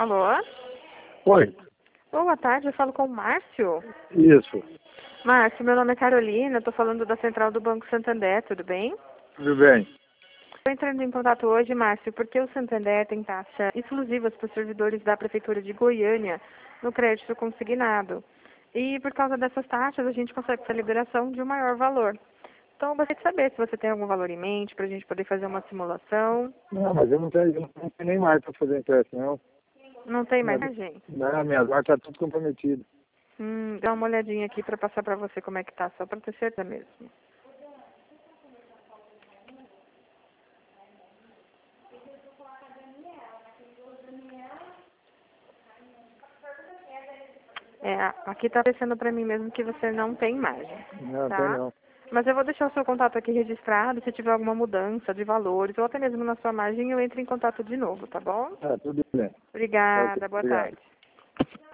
Alô? Oi, Boa tarde, eu falo com o Márcio. isso. Márcio, meu nome é Carolina, estou falando da Central do Banco Santander, tudo bem? Tudo bem? Estou entrando em contato hoje, Márcio, porque o Santander tem taxas exclusivas para os servidores da Prefeitura de Goiânia no crédito consignado. E por causa dessas taxas, a gente consegue essa liberação de um maior valor. Então, eu gostaria de saber se você tem algum valor em mente para a gente poder fazer uma simulação. Não, mas eu não tenho nem mais para fazer empréstimo, não. Não tem mais margem? Não, minhas marcas estão tudo comprometidas. Dá uma olhadinha aqui para passar para você como é que tá, só para ter certeza mesmo. Aqui tá aparecendo para mim mesmo que você não tem margem, Não, tá? tem não. Mas eu vou deixar o seu contato aqui registrado, se tiver alguma mudança de valores, ou até mesmo na sua margem, eu entro em contato de novo, tá bom? Tudo bem. Ok, Obrigada, boa obrigado. tarde.